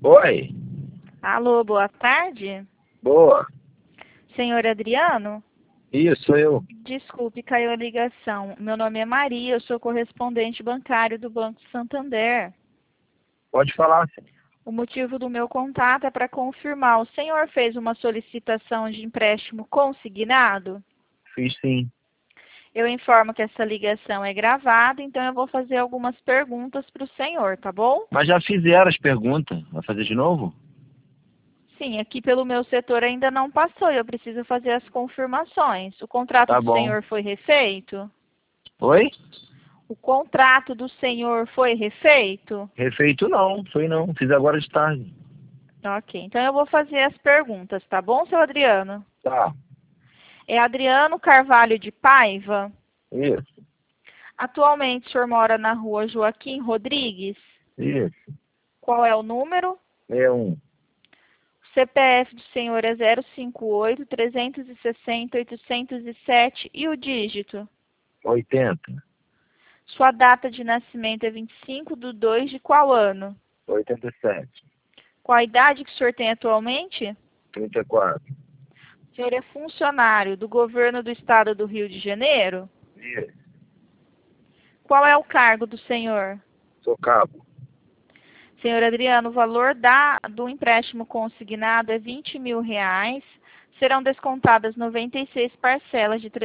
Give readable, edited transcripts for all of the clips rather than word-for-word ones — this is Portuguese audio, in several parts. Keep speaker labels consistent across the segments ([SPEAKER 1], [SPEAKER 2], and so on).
[SPEAKER 1] Oi,
[SPEAKER 2] Alô, boa tarde.
[SPEAKER 1] boa.
[SPEAKER 2] Senhor Adriano?
[SPEAKER 1] Isso, sou eu.
[SPEAKER 2] Desculpe, caiu a ligação. Meu nome é Maria, eu sou correspondente bancário do Banco Santander.
[SPEAKER 1] Pode falar.
[SPEAKER 2] O motivo do meu contato é para confirmar. O senhor fez uma solicitação de empréstimo consignado?
[SPEAKER 1] Fiz sim.
[SPEAKER 2] Eu informo que essa ligação é gravada, então eu vou fazer algumas perguntas para o senhor, tá bom?
[SPEAKER 1] Mas já fizeram as perguntas. Vai fazer de novo?
[SPEAKER 2] Sim, aqui pelo meu setor ainda não passou, eu preciso fazer as confirmações. O contrato
[SPEAKER 1] Tá
[SPEAKER 2] do
[SPEAKER 1] bom.
[SPEAKER 2] senhor foi refeito?
[SPEAKER 1] Oi?
[SPEAKER 2] O contrato do senhor foi refeito?
[SPEAKER 1] Refeito não, foi não. Fiz agora de tarde.
[SPEAKER 2] Ok, então eu vou fazer as perguntas, tá bom, seu Adriano?
[SPEAKER 1] Tá.
[SPEAKER 2] É Adriano Carvalho de Paiva.
[SPEAKER 1] Isso,
[SPEAKER 2] Atualmente o senhor mora na rua Joaquim Rodrigues.
[SPEAKER 1] isso.
[SPEAKER 2] Qual é o número?
[SPEAKER 1] 61.
[SPEAKER 2] O CPF do senhor é 058-360-807 e o dígito?
[SPEAKER 1] 80.
[SPEAKER 2] Sua data de nascimento é 25/2 de qual ano?
[SPEAKER 1] 87.
[SPEAKER 2] Qual a idade que o senhor tem atualmente?
[SPEAKER 1] 34.
[SPEAKER 2] O senhor é funcionário do governo do estado do Rio de Janeiro?
[SPEAKER 1] Isso.
[SPEAKER 2] Qual é o cargo do senhor?
[SPEAKER 1] Sou cabo.
[SPEAKER 2] Senhor Adriano, o valor do empréstimo consignado é R$ 20.000. Serão descontadas 96 parcelas de R$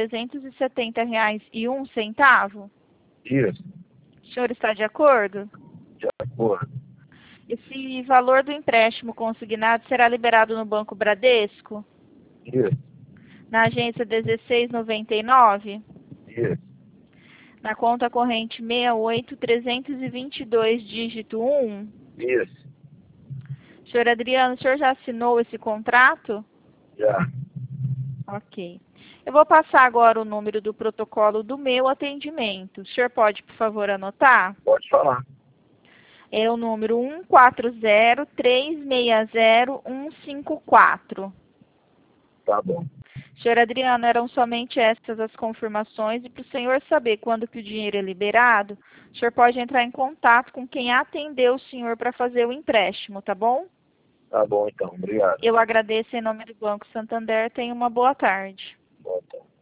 [SPEAKER 2] 370,01.
[SPEAKER 1] Isso.
[SPEAKER 2] O senhor está de acordo?
[SPEAKER 1] De acordo.
[SPEAKER 2] Esse valor do empréstimo consignado será liberado no Banco Bradesco,
[SPEAKER 1] Isso.
[SPEAKER 2] na agência 1699,
[SPEAKER 1] Isso.
[SPEAKER 2] na conta corrente 68322, dígito 1.
[SPEAKER 1] Isso.
[SPEAKER 2] Senhor Adriano, o senhor já assinou esse contrato?
[SPEAKER 1] Já.
[SPEAKER 2] Ok. Eu vou passar agora o número do protocolo do meu atendimento. O senhor pode, por favor, anotar?
[SPEAKER 1] Pode falar.
[SPEAKER 2] É o número 140-360-154.
[SPEAKER 1] Tá bom.
[SPEAKER 2] Senhor Adriano, eram somente estas as confirmações e para o senhor saber quando que o dinheiro é liberado, o senhor pode entrar em contato com quem atendeu o senhor para fazer o empréstimo, tá bom?
[SPEAKER 1] Tá bom então. Obrigado.
[SPEAKER 2] Eu agradeço em nome do Banco Santander. Tenha uma boa tarde.
[SPEAKER 1] Boa tarde.